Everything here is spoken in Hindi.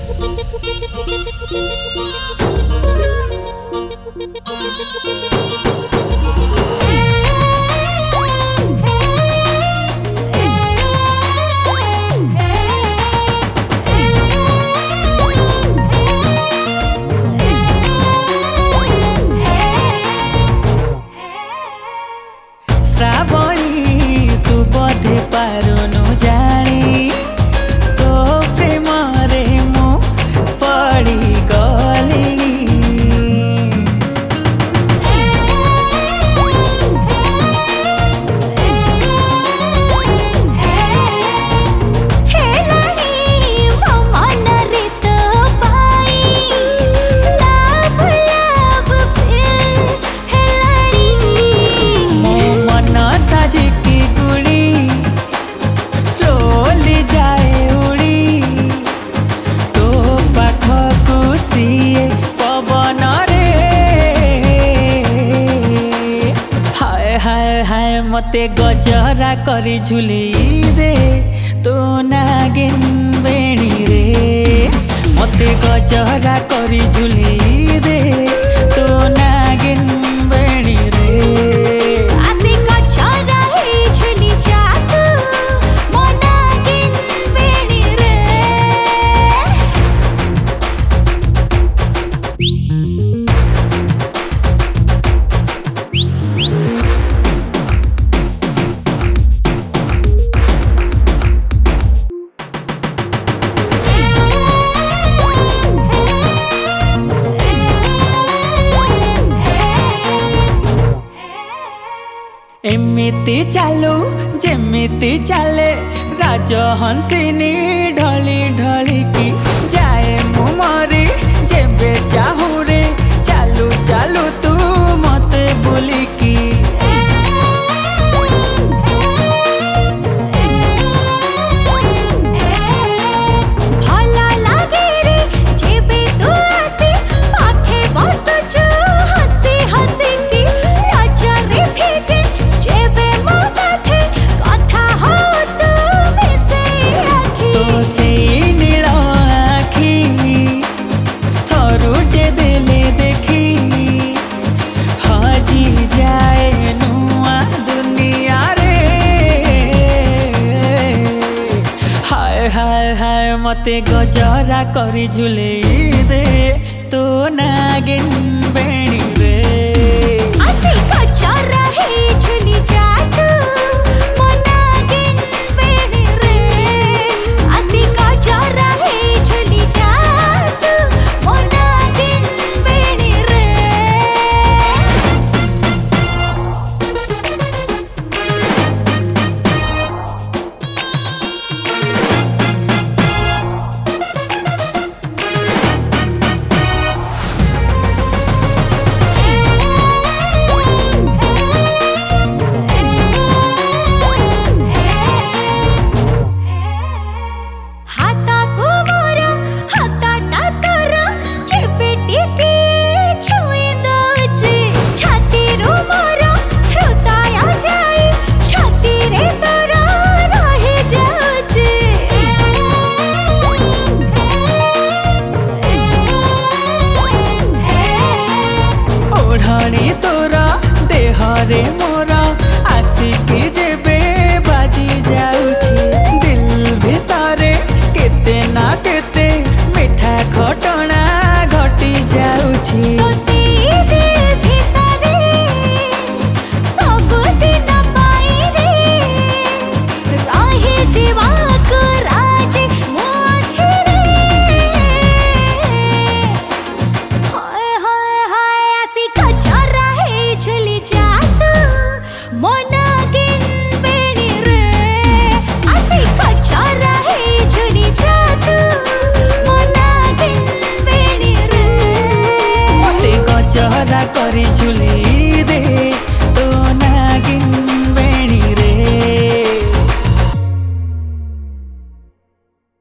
श्रावणी तू बोधे पारुनु जानी तो प्रेम रे मु पड़ी गलिनी मते गजरा करी झुली दे तो नागिन बेणी रे मते गजरा करी झुली दे तो नागिन बेणी रे आसी गजरा ही झुली जातू मो नागिन बेणी रे एमिति चालू जेमिति चाले राजहंसिनी ढली ढली की जाए मु मरी जेबे चाहू रे चालू चालू तू मते बोली की हाय हाय मते गजरा करी झुले दे तो नागिन बेणी रे आसी गजरा ही झुली जातू मो नागिन बेणी रे आसी गजरा ही झुली जातू मो नागिन बेणी रे ओढ़णी तोरा देहरे मोरा आसिकी जेबे बाजी जाउछि दिल भितरे केते ना केते मिठा घटना घटी जाउछि गजरा करी झुली दे